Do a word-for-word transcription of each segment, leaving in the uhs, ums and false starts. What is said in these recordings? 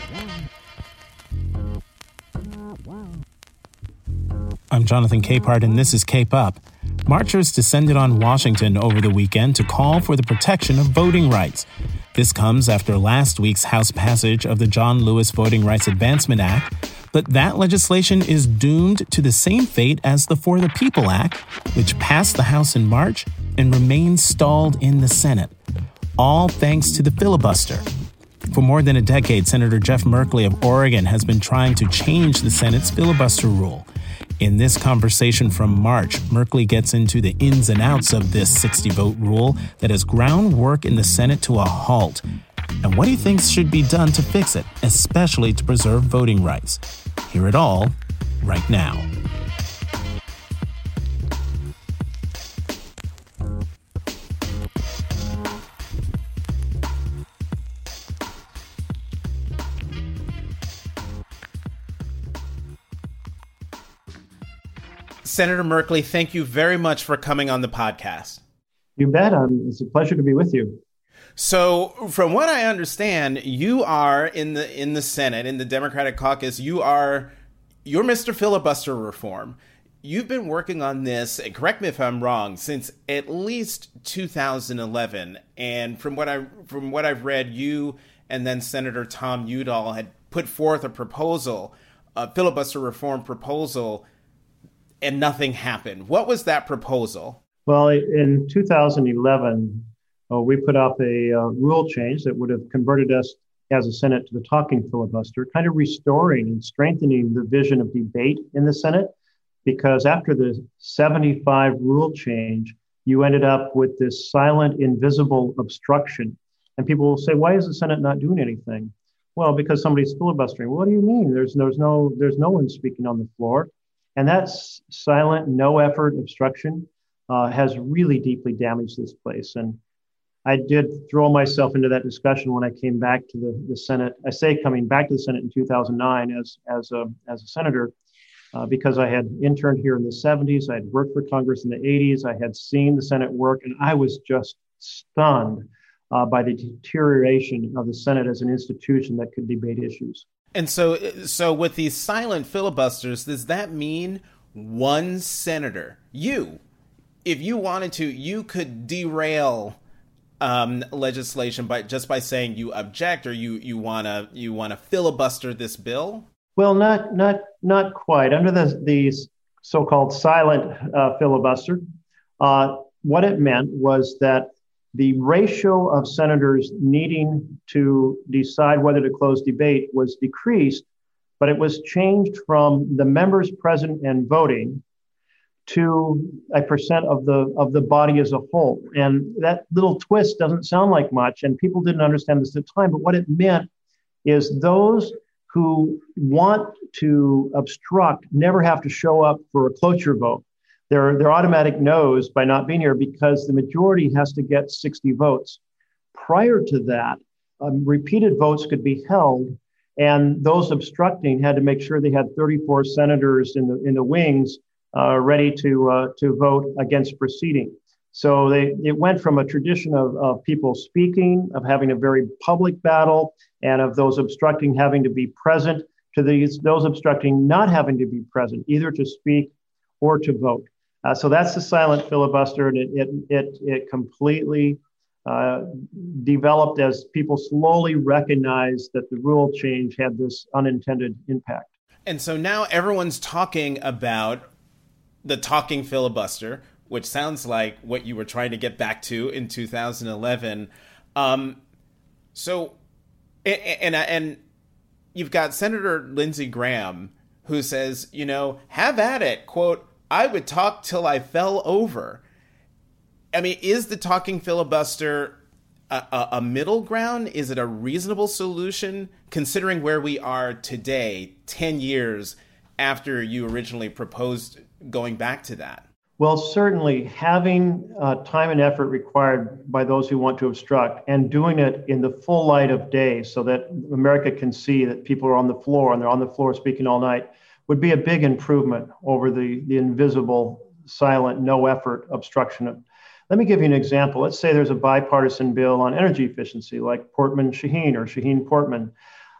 I'm Jonathan Capehart, and this is Cape Up. Marchers descended on Washington over the weekend to call for the protection of voting rights. This comes after last week's House passage of the John Lewis Voting Rights Advancement Act, but that legislation is doomed to the same fate as the For the People Act, which passed the House in March and remains stalled in the Senate, all thanks to the filibuster. For more than a decade, Senator Jeff Merkley of Oregon has been trying to change the Senate's filibuster rule. In this conversation from March, Merkley gets into the ins and outs of this sixty-vote rule that has ground work in the Senate to a halt, and what he thinks should be done to fix it, especially to preserve voting rights. Hear it all right now. Senator Merkley, thank you very much for coming on the podcast. You bet. Um, it's a pleasure to be with you. So, from what I understand, you are in the in the Senate, in the Democratic caucus. You are you're Mister Filibuster Reform. You've been working on this, and correct me if I'm wrong, since at least two thousand eleven. And from what I from what I've read, you and then Senator Tom Udall had put forth a proposal, a filibuster reform proposal, and nothing happened. What was that proposal? Well, in two thousand eleven, uh, we put up a uh, rule change that would have converted us as a Senate to the talking filibuster, kind of restoring and strengthening the vision of debate in the Senate. Because after the seventy-five rule change, you ended up with this silent, invisible obstruction. And people will say, why is the Senate not doing anything? Well, because somebody's filibustering. What do you mean? There's, there's, no, there's no one speaking on the floor. And that silent, no-effort obstruction uh, has really deeply damaged this place. And I did throw myself into that discussion when I came back to the, the Senate. I say coming back to the Senate in two thousand nine as, as, a, as a senator, uh, because I had interned here in the seventies. I had worked for Congress in the eighties. I had seen the Senate work, and I was just stunned uh, by the deterioration of the Senate as an institution that could debate issues. And so, so with these silent filibusters, does that mean one senator, you, if you wanted to, you could derail um, legislation by just by saying you object or you you wanna you wanna filibuster this bill? Well, not not not quite. Under the these so-called silent uh, filibuster, uh, what it meant was that the ratio of senators needing to decide whether to close debate was decreased, but it was changed from the members present and voting to a percent of the of the body as a whole. And that little twist doesn't sound like much, and people didn't understand this at the time, but what it meant is those who want to obstruct never have to show up for a cloture vote. They're, they're automatic no's by not being here because the majority has to get sixty votes. Prior to that, um, repeated votes could be held, and those obstructing had to make sure they had thirty-four senators in the in the wings uh, ready to uh, to vote against proceeding. So they it went from a tradition of, of people speaking, of having a very public battle, and of those obstructing having to be present, to these those obstructing not having to be present, either to speak or to vote. Uh, so that's the silent filibuster, and it it it, it completely uh, developed as people slowly recognized that the rule change had this unintended impact. And so now everyone's talking about the talking filibuster, which sounds like what you were trying to get back to in two thousand eleven. Um, so, and, and and you've got Senator Lindsey Graham who says, you know, have at it, quote, I would talk till I fell over. I mean, is the talking filibuster a, a, a middle ground? Is it a reasonable solution considering where we are today, ten years after you originally proposed going back to that? Well, certainly having uh, time and effort required by those who want to obstruct and doing it in the full light of day so that America can see that people are on the floor and they're on the floor speaking all night would be a big improvement over the, the invisible, silent, no effort obstruction. Let me give you an example. Let's say there's a bipartisan bill on energy efficiency like Portman-Shaheen or Shaheen-Portman.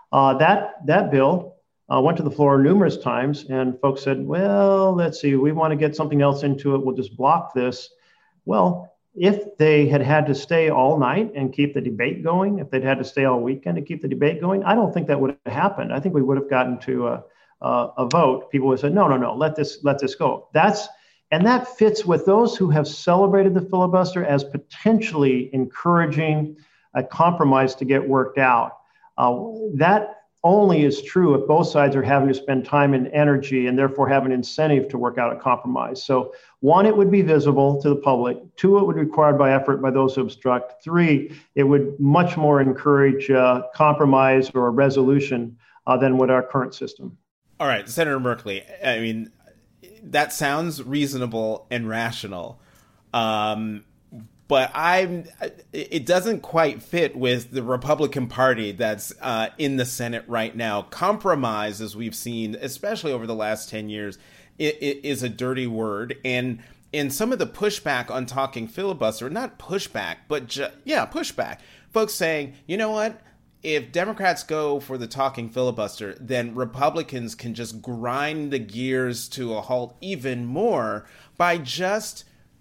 Uh, that, that bill uh, went to the floor numerous times, and folks said, well, let's see, we want to get something else into it. We'll just block this. Well, if they had had to stay all night and keep the debate going, if they'd had to stay all weekend to keep the debate going, I don't think that would have happened. I think we would have gotten to a, a, a vote. People would have said, no, no, no, let this, let this go. That's, and that fits with those who have celebrated the filibuster as potentially encouraging a compromise to get worked out. Uh, that only is true if both sides are having to spend time and energy and therefore have an incentive to work out a compromise. So one, it would be visible to the public. Two, it would be required by effort by those who obstruct. Three, it would much more encourage uh, compromise or a resolution uh, than with our current system. All right, Senator Merkley, I mean, that sounds reasonable and rational. Um, But I'm, it doesn't quite fit with the Republican Party that's uh, in the Senate right now. Compromise, as we've seen, especially over the last ten years, it, it is a dirty word. And in some of the pushback on talking filibuster, not pushback, but ju- yeah, pushback. Folks saying, you know what? If Democrats go for the talking filibuster, then Republicans can just grind the gears to a halt even more by just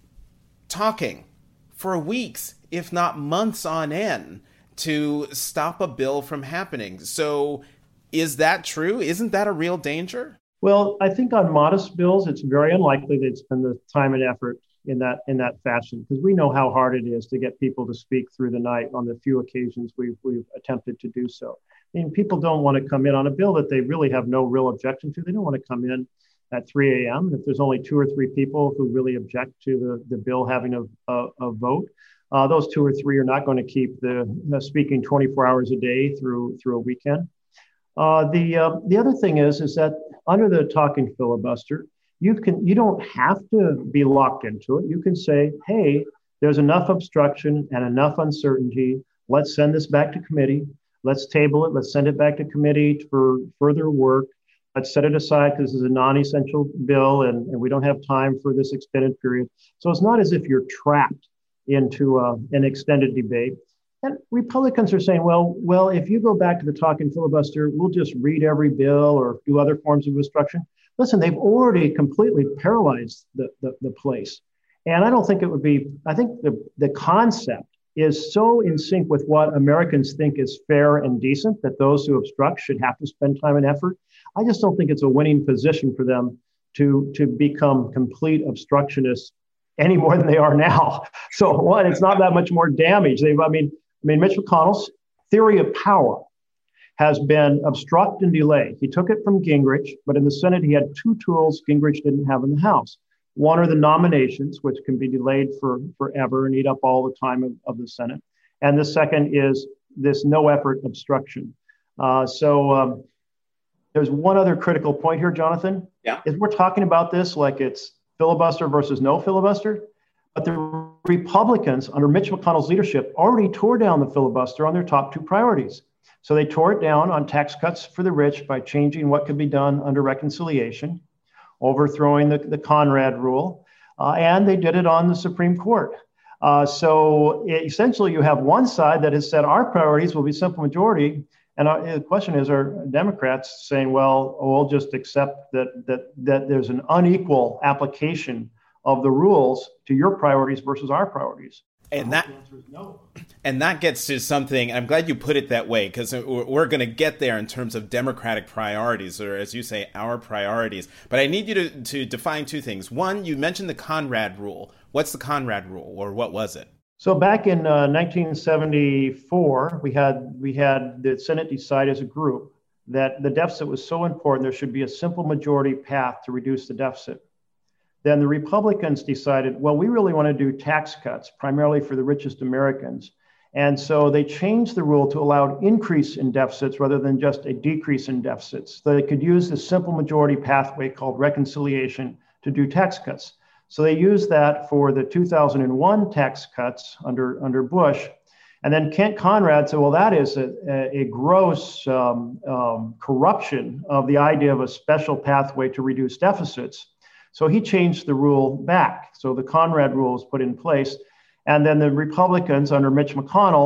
talking for weeks, if not months on end, to stop a bill from happening. So is that true? Isn't that a real danger? Well, I think on modest bills, it's very unlikely they'd spend the time and effort in that in that fashion, because we know how hard it is to get people to speak through the night on the few occasions we've, we've attempted to do so. I mean, people don't want to come in on a bill that they really have no real objection to. They don't want to come in at three a.m. If there's only two or three people who really object to the, the bill having a, a, a vote, uh, those two or three are not going to keep the, the speaking twenty-four hours a day through through a weekend. Uh, the uh, the other thing is is that under the talking filibuster, you can you don't have to be locked into it. You can say, hey, there's enough obstruction and enough uncertainty. Let's send this back to committee. Let's table it. Let's send it back to committee for further work. Let's set it aside because this is a non-essential bill and, and we don't have time for this extended period. So it's not as if you're trapped into uh, an extended debate. And Republicans are saying, well, well, if you go back to the talking filibuster, we'll just read every bill or do other forms of obstruction. Listen, they've already completely paralyzed the, the, the place. And I don't think it would be, I think the, the concept is so in sync with what Americans think is fair and decent that those who obstruct should have to spend time and effort. I just don't think it's a winning position for them to, to become complete obstructionists any more than they are now. So one, it's not that much more damage. They've, I mean, I mean, Mitch McConnell's theory of power has been obstruct and delay. He took it from Gingrich, but in the Senate, he had two tools Gingrich didn't have in the House. One are the nominations, which can be delayed for forever and eat up all the time of, of the Senate. And the second is this no effort obstruction. Uh, so um, there's one other critical point here, Jonathan. Yeah. Is we're talking about this like it's filibuster versus no filibuster, but the Republicans under Mitch McConnell's leadership already tore down the filibuster on their top two priorities. So they tore it down on tax cuts for the rich by changing what could be done under reconciliation, overthrowing the, the Conrad rule, uh, and they did it on the Supreme Court. Uh, so it, essentially you have one side that has said our priorities will be simple majority, and our, the question is, are Democrats saying, well, we'll just accept that, that, that there's an unequal application of the rules to your priorities versus our priorities? And that, no. and that gets to something, I'm glad you put it that way, because we're going to get there in terms of Democratic priorities, or as you say, our priorities. But I need you to, to define two things. One, you mentioned the Conrad rule. What's the Conrad rule, or what was it? So back in uh, nineteen seventy-four, we had we had the Senate decide as a group that the deficit was so important there should be a simple majority path to reduce the deficit. Then the Republicans decided, well, we really want to do tax cuts, primarily for the richest Americans. And so they changed the rule to allow an increase in deficits rather than just a decrease in deficits. So they could use the simple majority pathway called reconciliation to do tax cuts. So they used that for the two thousand one tax cuts under, under Bush. And then Kent Conrad said, well, that is a, a, a gross um, um, corruption of the idea of a special pathway to reduce deficits. So he changed the rule back. So the Conrad rule was put in place. And then the Republicans under Mitch McConnell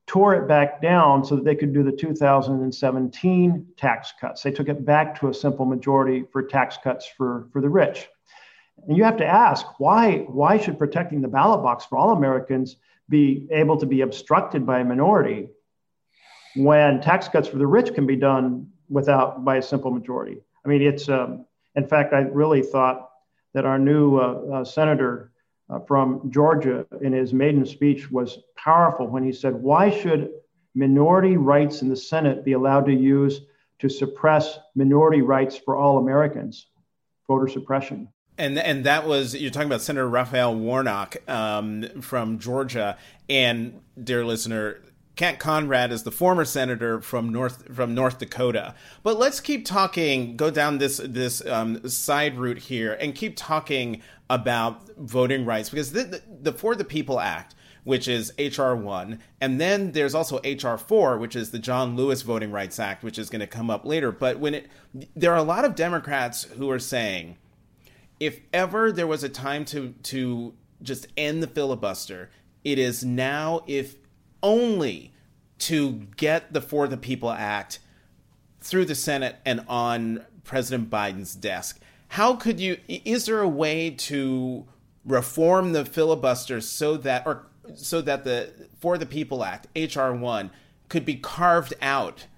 tore it back down so that they could do the two thousand seventeen tax cuts. They took it back to a simple majority for tax cuts for, for the rich. And you have to ask, why, why should protecting the ballot box for all Americans be able to be obstructed by a minority when tax cuts for the rich can be done without by a simple majority? I mean, it's, um, in fact, I really thought that our new uh, uh, senator uh, from Georgia in his maiden speech was powerful when he said, why should minority rights in the Senate be allowed to use to suppress minority rights for all Americans? Voter suppression. And and that was, you're talking about Senator Raphael Warnock um, from Georgia. And, dear listener, Kent Conrad is the former senator from North from North Dakota. But let's keep talking, go down this this um, side route here and keep talking about voting rights, because the, the, the For the People Act, which is H R one, and then there's also H R four, which is the John Lewis Voting Rights Act, which is going to come up later. But when it, there are a lot of Democrats who are saying, if ever there was a time to to just end the filibuster, it is now, if only to get the For the People Act through the Senate and on President Biden's desk. How could you, is there a way to reform the filibuster so that, or so that the For the People Act, H R one, could be carved out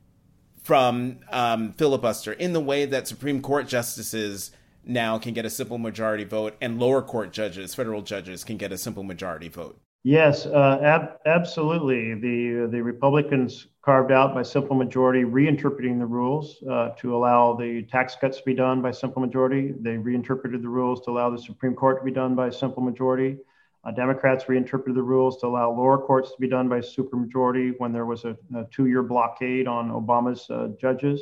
from um, filibuster in the way that Supreme Court justices now can get a simple majority vote and lower court judges, federal judges, can get a simple majority vote? Yes, uh, ab- absolutely. The the Republicans carved out by simple majority, reinterpreting the rules uh, to allow the tax cuts to be done by simple majority. They reinterpreted the rules to allow the Supreme Court to be done by simple majority. Uh, Democrats reinterpreted the rules to allow lower courts to be done by supermajority when there was a, a two-year blockade on Obama's uh, judges.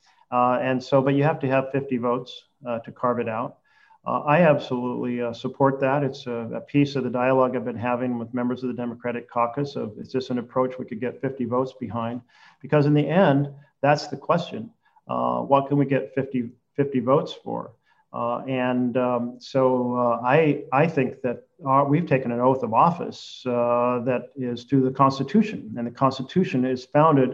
Uh, and so, but you have to have fifty votes uh, to carve it out. Uh, I absolutely uh, support that. It's a, a piece of the dialogue I've been having with members of the Democratic caucus of, is this an approach we could get fifty votes behind? Because in the end, that's the question. Uh, what can we get fifty, fifty votes for? Uh, and um, so uh, I, I think that our, we've taken an oath of office uh, that is to the Constitution, and the Constitution is founded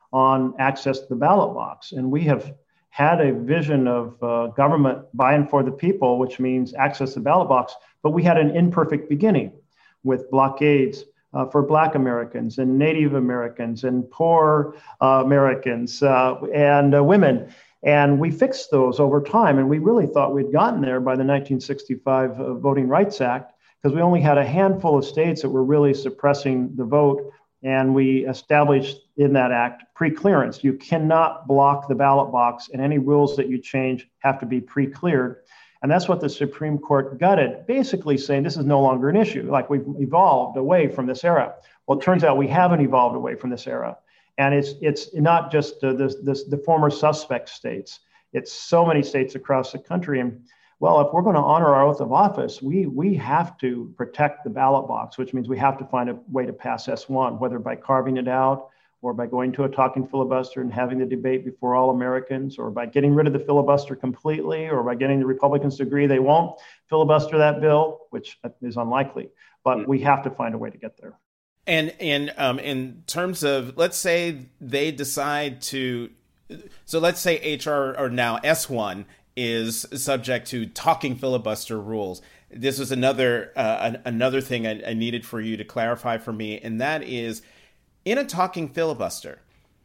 on access to the ballot box. And we have had a vision of uh, government by and for the people, which means access to the ballot box, but we had an imperfect beginning with blockades uh, for Black Americans and Native Americans and poor uh, Americans uh, and uh, women. And we fixed those over time. And we really thought we'd gotten there by the nineteen sixty-five uh, Voting Rights Act, because we only had a handful of states that were really suppressing the vote. And we established in that act pre-clearance. You cannot block the ballot box, and any rules that you change have to be pre-cleared. And that's what the Supreme Court gutted, basically saying this is no longer an issue, like we've evolved away from this era. Well, it turns out we haven't evolved away from this era. And it's it's not just uh, this, this, the former suspect states. It's so many states across the country. And well, if we're going to honor our oath of office, we we have to protect the ballot box, which means we have to find a way to pass S one, whether by carving it out or by going to a talking filibuster and having the debate before all Americans, or by getting rid of the filibuster completely, or by getting the Republicans to agree they won't filibuster that bill, which is unlikely. But we have to find a way to get there. And and um, in terms of, let's say they decide to, so let's say H R, or now S one, is subject to talking filibuster rules. This was another uh, an, another thing I, I needed for you to clarify for me, and that is, in a talking filibuster,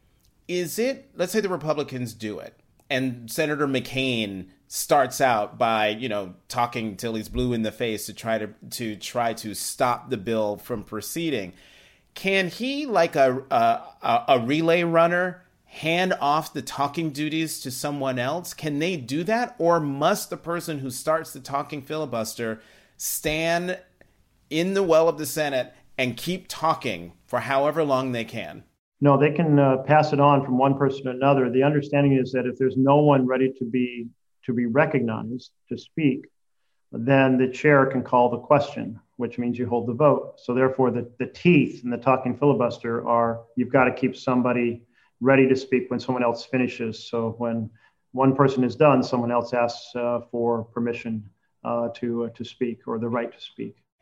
is it, let's say the Republicans do it, and Senator McCain starts out by, you know, talking till he's blue in the face to try to to try to stop the bill from proceeding. Can he, like a a, a relay runner, hand off the talking duties to someone else? Can they do that? Or must the person who starts the talking filibuster stand in the well of the Senate and keep talking for however long they can? No, they can uh, pass it on from one person to another. The understanding is that if there's no one ready to be to be recognized to speak, then the chair can call the question, which means you hold the vote. So therefore, the, the teeth in the talking filibuster are, you've got to keep somebody ready to speak when someone else finishes. So when one person is done, someone else asks uh, for permission uh, to uh, to speak, or the right to speak.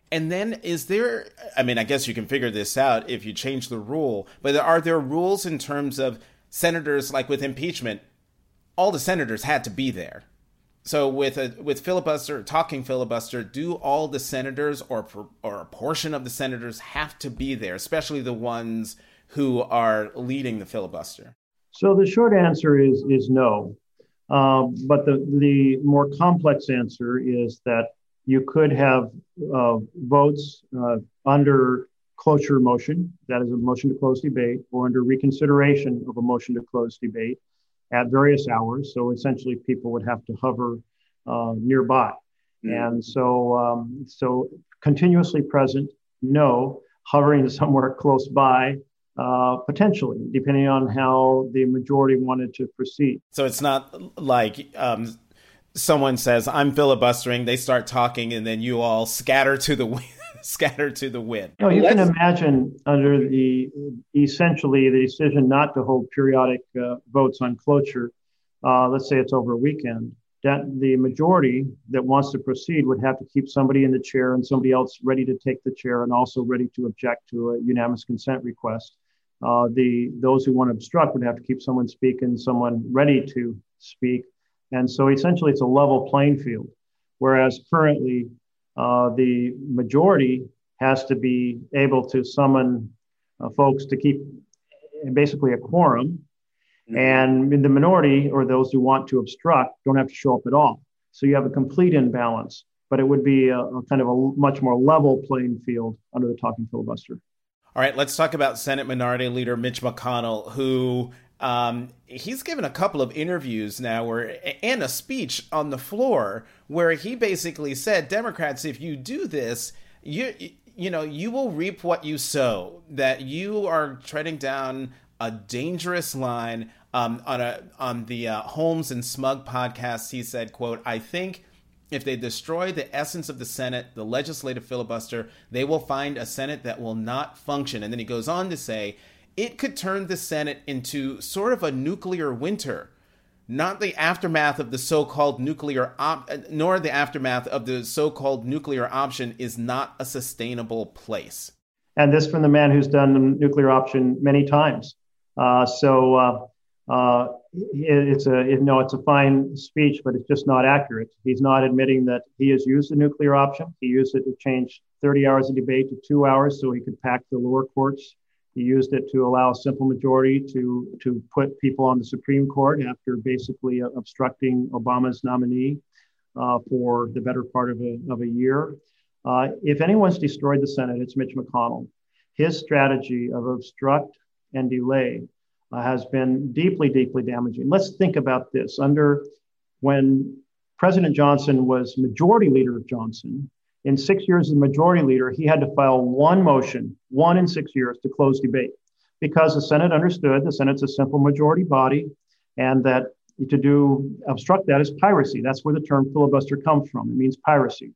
And then is there, I mean, I guess you can figure this out if you change the rule, but are there rules in terms of senators, like with impeachment, all the senators had to be there? So with a with filibuster, talking filibuster, do all the senators or or a portion of the senators have to be there, especially the ones who are leading the filibuster? So the short answer is is no. Um, but the, the more complex answer is that you could have uh, votes uh, under cloture motion, that is a motion to close debate, or under reconsideration of a motion to close debate at various hours. So essentially people would have to hover uh, nearby. Mm-hmm. And so, um, so continuously present, no. Hovering somewhere close by, uh, potentially, depending on how the majority wanted to proceed. So it's not like um, someone says, I'm filibustering, they start talking, and then you all scatter to the wind. Scatter to the wind. No, you Let's... can imagine under the essentially the decision not to hold periodic uh, votes on cloture, uh, let's say it's over a weekend, that the majority that wants to proceed would have to keep somebody in the chair and somebody else ready to take the chair and also ready to object to a unanimous consent request. Uh, the those who want to obstruct would have to keep someone speaking, someone ready to speak. And so essentially it's a level playing field, whereas currently Uh, the majority has to be able to summon uh, folks to keep basically a quorum. Mm-hmm. And in the minority, or those who want to obstruct, don't have to show up at all. So you have a complete imbalance, but it would be a, a kind of a much more level playing field under the talking filibuster. All right, let's talk about Senate Minority Leader Mitch McConnell, who um, he's given a couple of interviews now where, and a speech on the floor where he basically said, Democrats, if you do this, you you know, you will reap what you sow, that you are treading down a dangerous line. Um, on a on the uh, Holmes and Smug podcast, he said, quote, I think if they destroy the essence of the Senate, the legislative filibuster, they will find a Senate that will not function. And then he goes on to say, it could turn the Senate into sort of a nuclear winter, not the aftermath of the so-called nuclear op, nor the aftermath of the so-called nuclear option is not a sustainable place. And this from the man who's done the nuclear option many times. Uh, so uh, uh, it, it's a it, no, it's a fine speech, but it's just not accurate. He's not admitting that he has used the nuclear option. He used it to change thirty hours of debate to two hours so he could pack the lower courts. He used it to allow a simple majority to, to put people on the Supreme Court after basically obstructing Obama's nominee uh, for the better part of a, of a year. Uh, if anyone's destroyed the Senate, it's Mitch McConnell. His strategy of obstruct and delay uh, has been deeply, deeply damaging. Let's think about this. Under when President Johnson was Majority Leader Johnson, in six years as Majority Leader, he had to file one motion, one in six years, to close debate, because the Senate understood the Senate's a simple majority body, and that to do obstruct that is piracy. That's where the term filibuster comes from. It means piracy.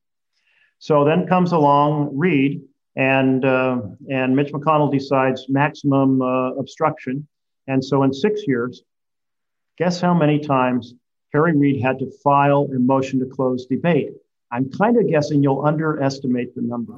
So then comes along Reid, and uh, and Mitch McConnell decides maximum uh, obstruction, and so in six years, guess how many times Harry Reid had to file a motion to close debate? I'm kind of guessing you'll underestimate the number.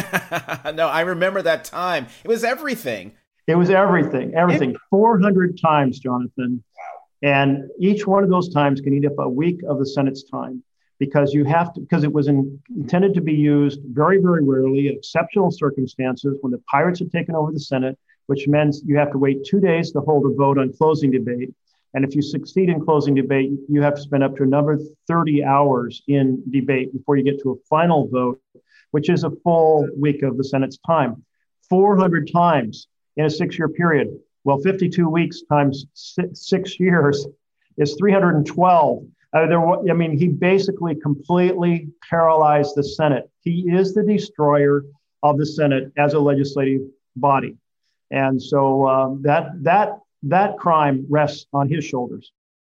Yeah, no, I remember that time. It was everything. It was everything, everything. It- four hundred times, Jonathan. Wow. And each one of those times can eat up a week of the Senate's time, because you have to, because it was in, intended to be used very, very rarely, exceptional circumstances when the pirates had taken over the Senate, which meant you have to wait two days to hold a vote on closing debate. And if you succeed in closing debate, you have to spend up to another thirty hours in debate before you get to a final vote, which is a full week of the Senate's time. four hundred times in a six-year period. Well, fifty-two weeks times six, six years is three hundred twelve. Uh, there, I mean, he basically completely paralyzed the Senate. He is the destroyer of the Senate as a legislative body. And so um, that that that crime rests on his shoulders.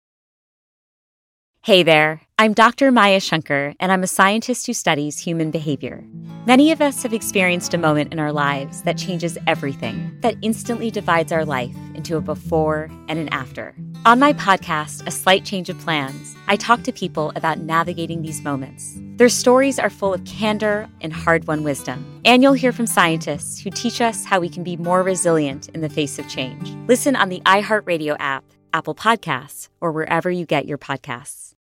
Hey there, I'm Doctor Maya Shankar, and I'm a scientist who studies human behavior. Many of us have experienced a moment in our lives that changes everything, that instantly divides our life into a before and an after. On my podcast, A Slight Change of Plans, I talk to people about navigating these moments, Their stories are full of candor and hard-won wisdom. And you'll hear from scientists who teach us how we can be more resilient in the face of change. Listen on the iHeartRadio app, Apple Podcasts, or wherever you get your podcasts.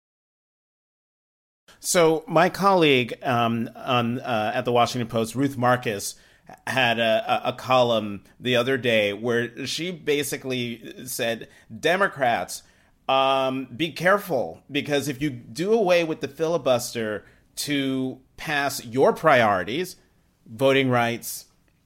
So my colleague um, on uh, at the Washington Post, Ruth Marcus, had a, a column the other day where she basically said, Democrats, um, be careful, because if you do away with the filibuster to pass your priorities, voting rights,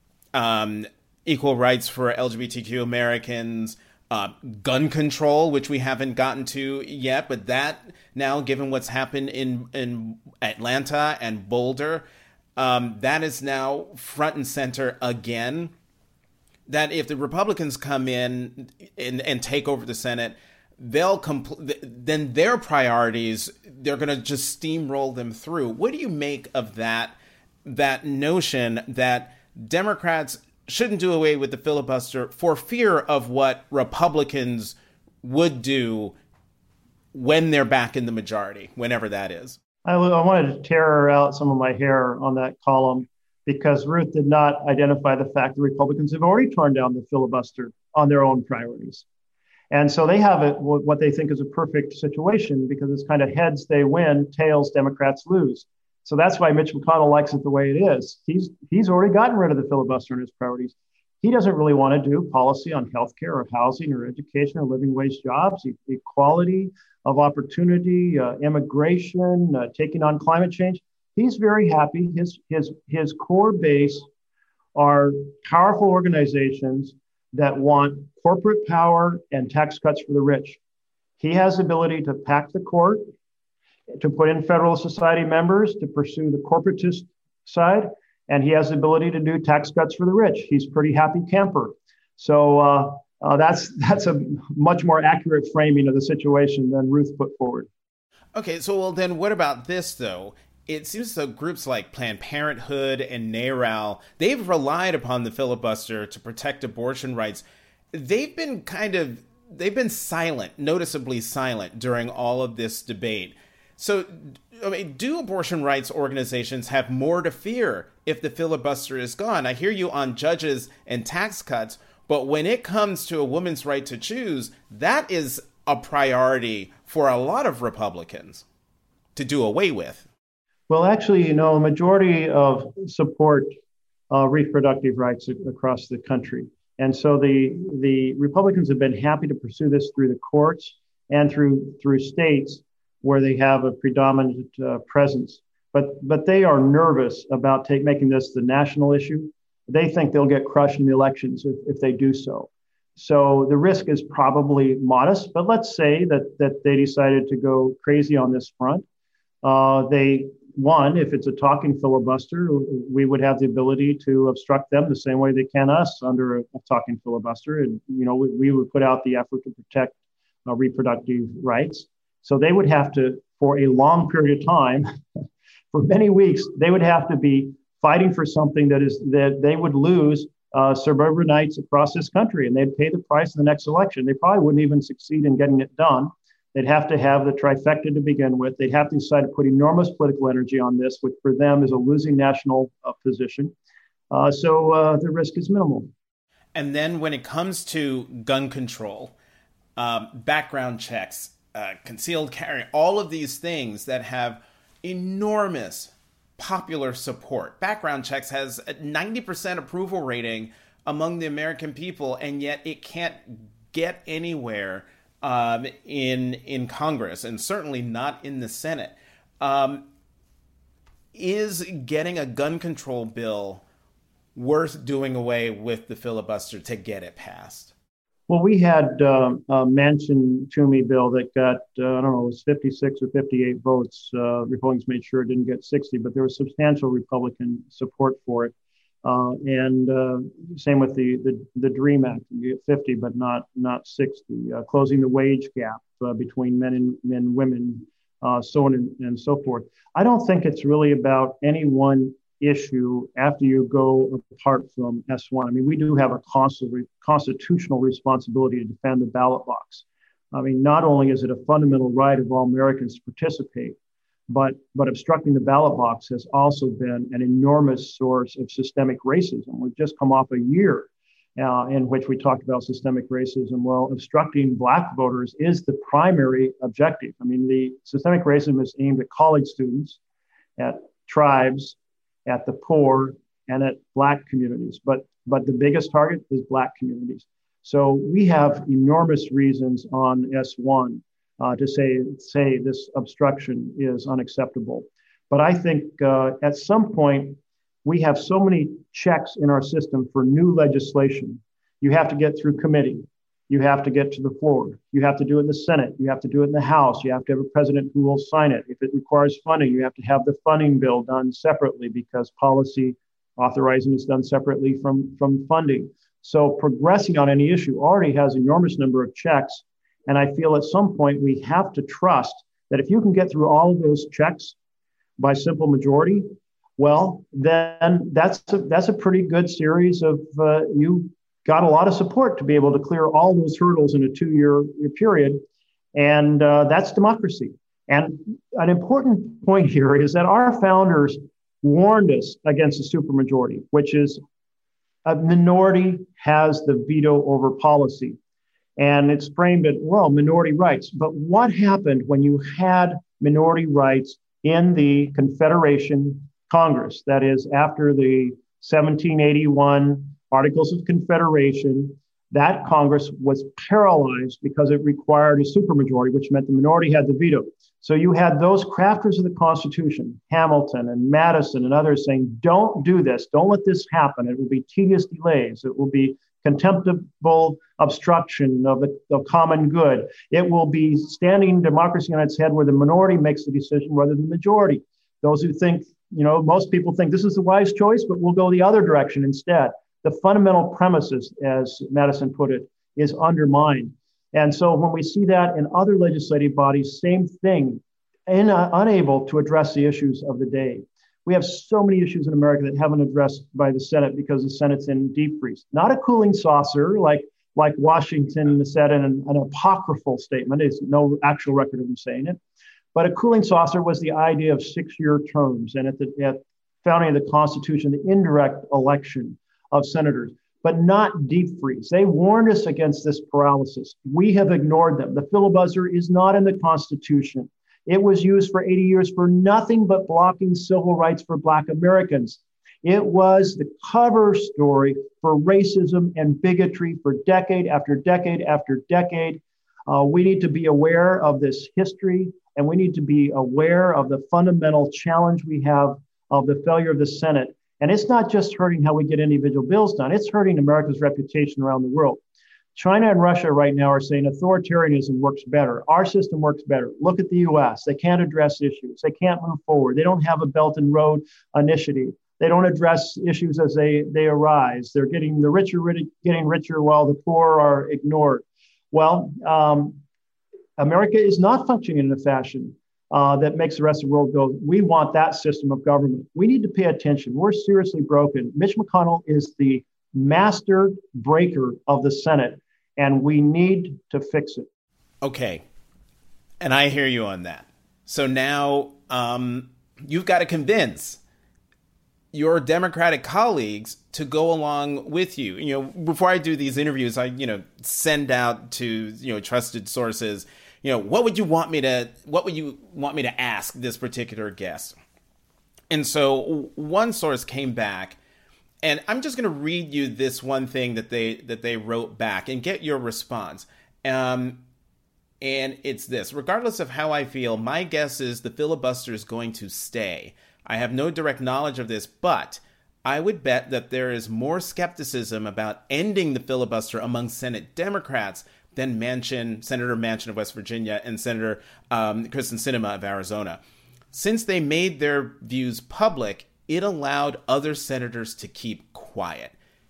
um, equal rights for L G B T Q Americans, uh, gun control, which we haven't gotten to yet, but that now, given what's happened in, in Atlanta and Boulder, um, that is now front and center again. That if the Republicans come in and, and take over the Senate, they'll compl- then their priorities, they're going to just steamroll them through. What do you make of that, that notion that Democrats shouldn't do away with the filibuster for fear of what Republicans would do when they're back in the majority, whenever that is? I, I wanted to tear out some of my hair on that column because Ruth did not identify the fact that Republicans have already torn down the filibuster on their own priorities. And so they have a, what they think is a perfect situation because it's kind of heads they win, tails Democrats lose. So that's why Mitch McConnell likes it the way it is. He's he's already gotten rid of the filibuster in his priorities. He doesn't really want to do policy on healthcare or housing or education or living wage jobs, equality of opportunity, uh, immigration, uh, taking on climate change. He's very happy. His his his core base are powerful organizations that want corporate power and tax cuts for the rich. He has the ability to pack the court, to put in Federalist Society members, to pursue the corporatist side, and he has the ability to do tax cuts for the rich. He's a pretty happy camper. So uh, uh, that's that's a much more accurate framing of the situation than Ruth put forward. Okay, so well then what about this though? It seems that groups like Planned Parenthood and NARAL, they've relied upon the filibuster to protect abortion rights. They've been kind of, they've been silent, noticeably silent during all of this debate. So, I mean, do abortion rights organizations have more to fear if the filibuster is gone? I hear you on judges and tax cuts, but when it comes to a woman's right to choose, that is a priority for a lot of Republicans to do away with. Well, actually, you know, a majority of support uh, reproductive rights across the country. And so the the Republicans have been happy to pursue this through the courts and through through states where they have a predominant uh, presence. But but they are nervous about take, making this the national issue. They think they'll get crushed in the elections if, if they do so. So the risk is probably modest, but let's say that that they decided to go crazy on this front. Uh, they One, if it's a talking filibuster, we would have the ability to obstruct them the same way they can us under a, a talking filibuster. And, you know, we, we would put out the effort to protect uh, reproductive rights. So they would have to, for a long period of time, for many weeks, they would have to be fighting for something that is that they would lose uh, suburbanites across this country, and they'd pay the price in the next election. They probably wouldn't even succeed in getting it done. They'd have to have the trifecta to begin with. They'd have to decide to put enormous political energy on this, which for them is a losing national uh, position. Uh, so uh, the risk is minimal. And then when it comes to gun control, um, background checks, uh, concealed carry, all of these things that have enormous popular support. Background checks has a ninety percent approval rating among the American people, and yet it can't get anywhere Um, in in Congress, and certainly not in the Senate. Um, is getting a gun control bill worth doing away with the filibuster to get it passed? Well, we had uh, a Manchin-Toomey bill that got, uh, I don't know, it was fifty-six or fifty-eight votes. Uh, Republicans made sure it didn't get sixty, but there was substantial Republican support for it. Uh, and uh, same with the, the the DREAM Act, you get fifty, but not not sixty. Uh, closing the wage gap uh, between men and men and women, uh, so on and, and so forth. I don't think it's really about any one issue after you go apart from S one. I mean, we do have a constitutional responsibility to defend the ballot box. I mean, not only is it a fundamental right of all Americans to participate, But, but obstructing the ballot box has also been an enormous source of systemic racism. We've just come off a year uh, in which we talked about systemic racism. Well, obstructing Black voters is the primary objective. I mean, the systemic racism is aimed at college students, at tribes, at the poor, and at Black communities. But, but the biggest target is Black communities. So we have enormous reasons on S one uh, to say, say this obstruction is unacceptable. But I think uh, at some point, we have so many checks in our system for new legislation. You have to get through committee. You have to get to the floor. You have to do it in the Senate. You have to do it in the House. You have to have a president who will sign it. If it requires funding, you have to have the funding bill done separately because policy authorizing is done separately from, from funding. So progressing on any issue already has an enormous number of checks. And I feel at some point we have to trust that if you can get through all of those checks by simple majority, well, then that's a, that's a pretty good series of, uh, you got a lot of support to be able to clear all those hurdles in a two-year period. And uh, that's democracy. And an important point here is that our founders warned us against a supermajority, which is a minority has the veto over policy. And it's framed at, well, minority rights. But what happened when you had minority rights in the Confederation Congress? That is, after the seventeen eighty-one Articles of Confederation, that Congress was paralyzed because it required a supermajority, which meant the minority had the veto. So you had those crafters of the Constitution, Hamilton and Madison and others, saying, don't do this. Don't let this happen. It will be tedious delays. It will be contemptible obstruction of the of common good. It will be standing democracy on its head where the minority makes the decision rather than the majority. Those who think, you know, most people think this is the wise choice, but we'll go the other direction instead. The fundamental premises, as Madison put it, is undermined. And so when we see that in other legislative bodies, same thing, in, uh, unable to address the issues of the day. We have so many issues in America that haven't addressed by the Senate because the Senate's in deep freeze. Not a cooling saucer like, like Washington said in an, an apocryphal statement. There's no actual record of him saying it. But a cooling saucer was the idea of six-year terms. And at the at founding of the Constitution, the indirect election of senators, but not deep freeze. They warned us against this paralysis. We have ignored them. The filibuster is not in the Constitution. It was used for eighty years for nothing but blocking civil rights for Black Americans. It was the cover story for racism and bigotry for decade after decade after decade. Uh, we need to be aware of this history, and we need to be aware of the fundamental challenge we have of the failure of the Senate. And it's not just hurting how we get individual bills done, it's hurting America's reputation around the world. China and Russia right now are saying authoritarianism works better. Our system works better. Look at the U S. They can't address issues. They can't move forward. They don't have a Belt and Road initiative. They don't address issues as they, they arise. They're getting the richer getting richer while the poor are ignored. Well, um, America is not functioning in a fashion uh, that makes the rest of the world go, we want that system of government. We need to pay attention. We're seriously broken. Mitch McConnell is the master breaker of the Senate, and we need to fix it. Okay. And I hear you on that. So now um, you've got to convince your Democratic colleagues to go along with you. You know, before I do these interviews, I, you know, send out to, you know, trusted sources, you know, what would you want me to, what would you want me to ask this particular guest? And so one source came back, and I'm just going to read you this one thing that they that they wrote back and get your response. Um, and it's this: regardless of how I feel, my guess is the filibuster is going to stay. I have no direct knowledge of this, but I would bet that there is more skepticism about ending the filibuster among Senate Democrats than Manchin, Senator Manchin of West Virginia and Senator um, Kristen Sinema of Arizona. Since they made their views public, it allowed other senators to keep quiet.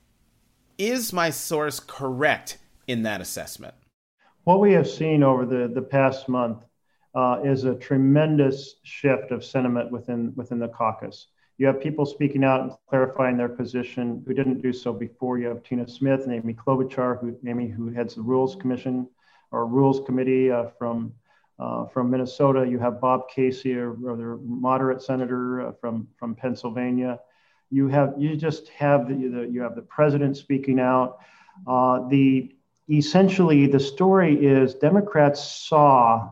Is my source correct in that assessment? What we have seen over the, the past month uh, is a tremendous shift of sentiment within, within the caucus. You have people speaking out and clarifying their position who didn't do so before. You have Tina Smith and Amy Klobuchar, who Amy, who heads the Rules Commission or Rules Committee uh, from Uh, from Minnesota, you have Bob Casey, a rather moderate senator uh, from, from Pennsylvania. You have you just have the, the you have the president speaking out. Uh, the essentially the story is Democrats saw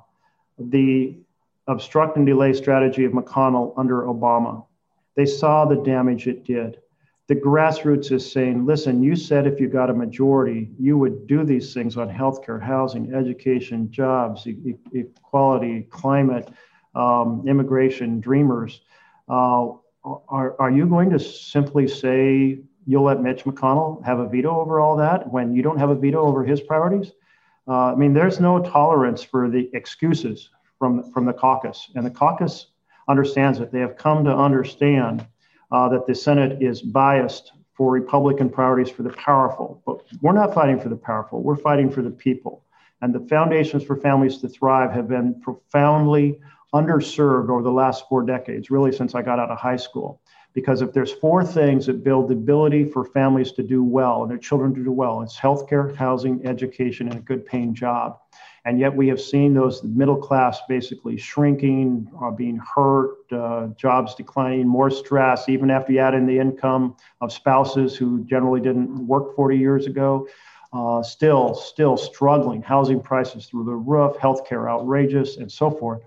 the obstruct and delay strategy of McConnell under Obama. They saw the damage it did. The grassroots is saying, listen, you said if you got a majority, you would do these things on healthcare, housing, education, jobs, e- equality, climate, um, immigration, dreamers. Uh, are, are you going to simply say you'll let Mitch McConnell have a veto over all that when you don't have a veto over his priorities? Uh, I mean, there's no tolerance for the excuses from, from the caucus. And the caucus understands it. They have come to understand uh, that the Senate is biased for Republican priorities for the powerful. But we're not fighting for the powerful. We're fighting for the people. And the foundations for families to thrive have been profoundly underserved over the last four decades, really since I got out of high school. Because if there's four things that build the ability for families to do well and their children to do well, it's healthcare, housing, education, and a good paying job. And yet we have seen those middle class basically shrinking, uh, being hurt, uh, jobs declining, more stress, even after you add in the income of spouses who generally didn't work forty years ago, uh, still, still struggling, housing prices through the roof, healthcare outrageous, and so forth.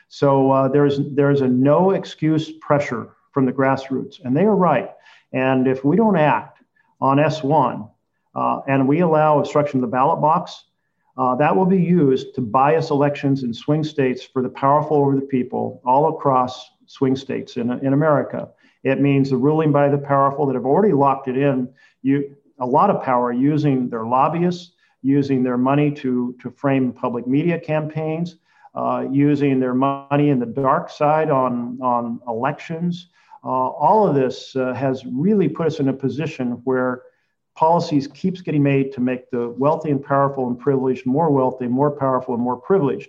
So uh, there's, there's a no excuse pressure from the grassroots, and they are right. And if we don't act on S one uh, and we allow obstruction of the ballot box, uh, that will be used to bias elections in swing states for the powerful over the people all across swing states in, in America. It means the ruling by the powerful that have already locked it in, you, a lot of power using their lobbyists, using their money to, to frame public media campaigns, uh, using their money in the dark side on, on elections. Uh, all of this uh, has really put us in a position where policies keeps getting made to make the wealthy and powerful and privileged more wealthy, more powerful, and more privileged.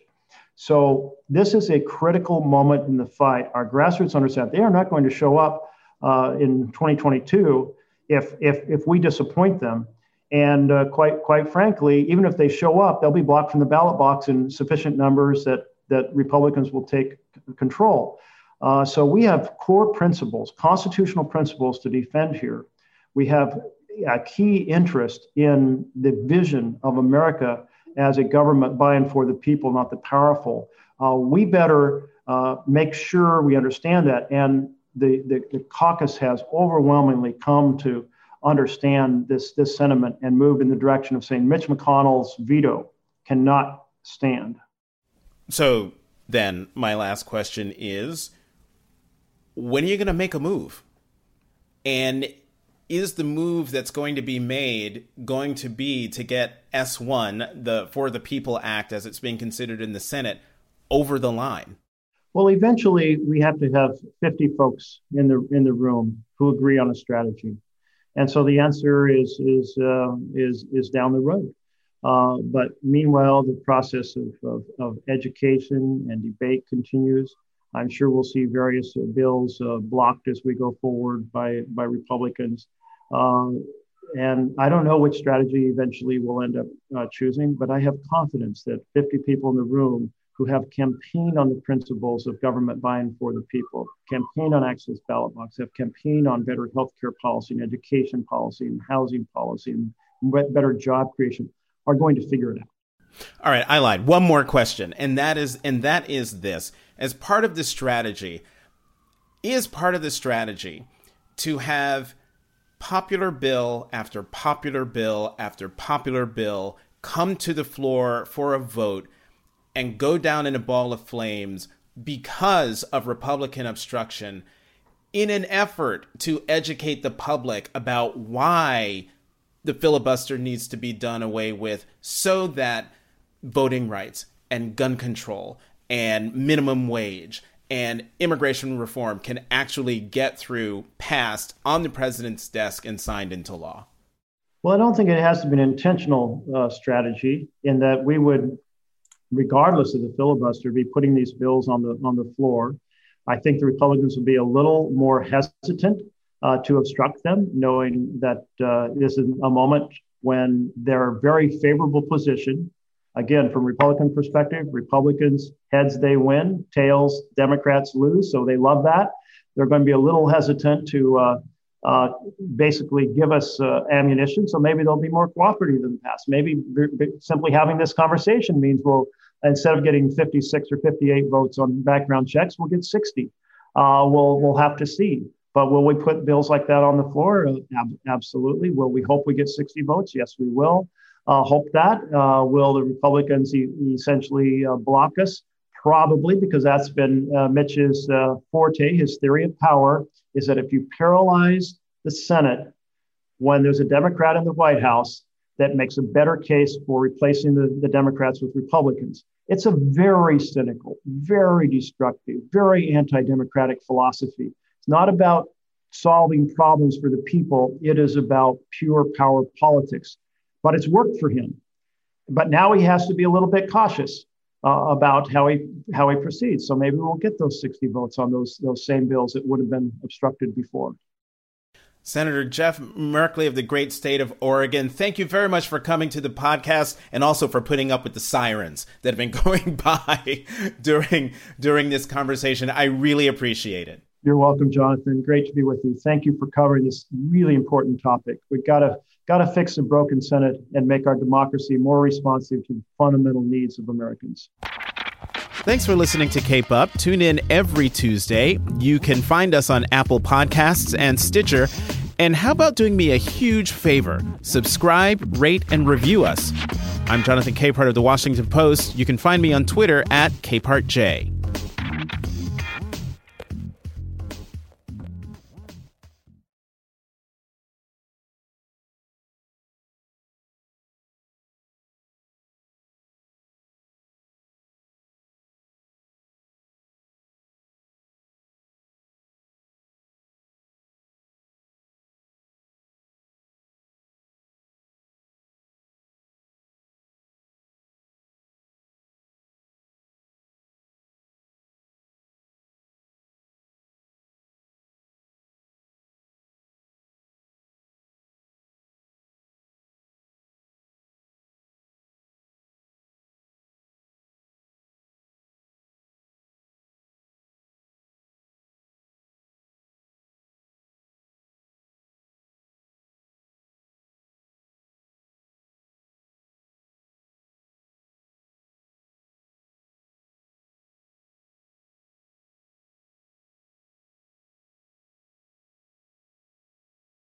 So this is a critical moment in the fight. Our grassroots understand they are not going to show up uh, in twenty twenty-two if, if, if we disappoint them. And uh, quite, quite frankly, even if they show up, they'll be blocked from the ballot box in sufficient numbers that, that Republicans will take control. Uh, so we have core principles, constitutional principles to defend here. We have a key interest in the vision of America as a government by and for the people, not the powerful. Uh, we better uh, make sure we understand that. And the, the, the caucus has overwhelmingly come to understand this, this sentiment and moved in the direction of saying Mitch McConnell's veto cannot stand. So then my last question is, when are you going to make a move? And is the move that's going to be made going to be to get S one, the For the People Act, as it's being considered in the Senate, over the line? Well, eventually we have to have fifty folks in the in the room who agree on a strategy, and so the answer is is uh, is is down the road. Uh, but meanwhile, the process of, of of education and debate continues. I'm sure we'll see various uh, bills uh, blocked as we go forward by by Republicans. Um, and I don't know which strategy eventually we'll end up uh, choosing, but I have confidence that fifty people in the room who have campaigned on the principles of government by and for the people, campaigned on access ballot box, have campaigned on better healthcare policy and education policy and housing policy and better job creation, are going to figure it out. All right, I lied. One more question, and that is, and that is this: as part of the strategy, is part of the strategy to have popular bill after popular bill after popular bill come to the floor for a vote and go down in a ball of flames because of Republican obstruction, in an effort to educate the public about why the filibuster needs to be done away with, so that voting rights and gun control and minimum wage and immigration reform can actually get through, passed on the president's desk and signed into law? Well, I don't think it has to be an intentional uh, strategy in that we would, regardless of the filibuster, be putting these bills on the on the floor. I think the Republicans would be a little more hesitant uh, to obstruct them, knowing that uh, this is a moment when their very favorable position Again, from Republican perspective, Republicans, heads, they win, tails, Democrats lose. So they love that. They're going to be a little hesitant to uh, uh, basically give us uh, ammunition. So maybe they'll be more cooperative than the past. Maybe b- b- simply having this conversation means we'll, instead of getting fifty-six or fifty-eight votes on background checks, we'll get sixty. Uh, we'll we'll have to see. But will we put bills like that on the floor? Uh, ab- absolutely. Will we hope we get sixty votes? Yes, we will. Uh, hope that. Uh, will the Republicans e- essentially uh, block us? Probably, because that's been uh, Mitch's uh, forte. His theory of power is that if you paralyze the Senate when there's a Democrat in the White House, that makes a better case for replacing the, the Democrats with Republicans. It's a very cynical, very destructive, very anti-democratic philosophy. It's not about solving problems for the people. It is about pure power politics. But it's worked for him. But now he has to be a little bit cautious uh, about how he how he proceeds. So maybe we'll get those sixty votes on those those same bills that would have been obstructed before. Senator Jeff Merkley of the great state of Oregon, thank you very much for coming to the podcast and also for putting up with the sirens that have been going by during during this conversation. I really appreciate it. You're welcome, Jonathan. Great to be with you. Thank you for covering this really important topic. We've got to got to fix the broken Senate and make our democracy more responsive to the fundamental needs of Americans. Thanks for listening to Cape Up. Tune in every Tuesday. You can find us on Apple Podcasts and Stitcher. And how about doing me a huge favor? Subscribe, rate, and review us. I'm Jonathan Capehart of The Washington Post. You can find me on Twitter at CapehartJ.